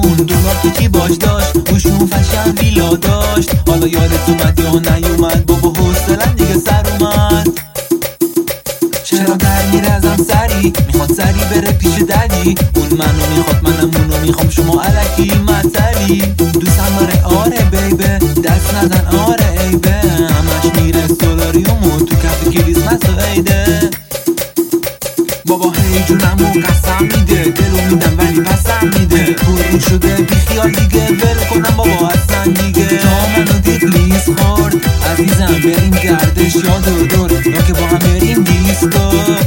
همون دلار که کی باش داشت، روشون فشن ویلا داشت. حالا یادت اومد یا نیومد؟ بابا حوصله‌ام دیگه سر اومد. چرا در میره ازم سری؟ میخواد سری بره پیش ددی. اون منو میخواد منم اونو میخوام، شما الکی مطلی. دوستم داره آره بیبه، دست نزن آره عیبه. همش میره سولاریوم و تو کف کریسمس و عیده. بابا هی جونمو قسم میده، دلو میدم ولی پسم میده. پرون شده بی خیال دیگه، ول کنم بابا اصلا دیگه. تا منو دید لیز خورد عزیزم، بریم گردش یا دور یا که با هم بریم دیسکو.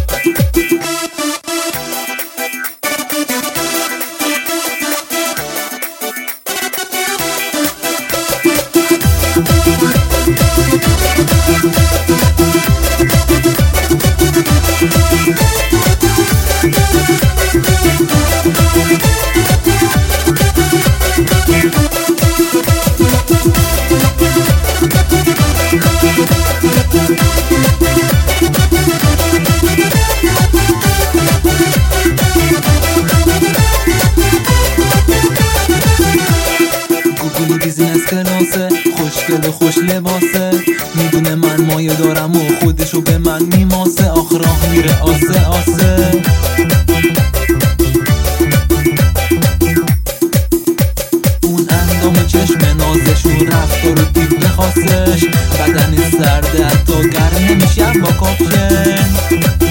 بیزینس کلاسه، خوشگل خوش لباسه. میدونه من مایه دارم و خودشو به من میماسه. آخ راه میره آسه آسه. اون اندام چشم نازشون، رفتار و تیپ خاصش. بدن سرده حتی گرم نمیشم با کاپشن.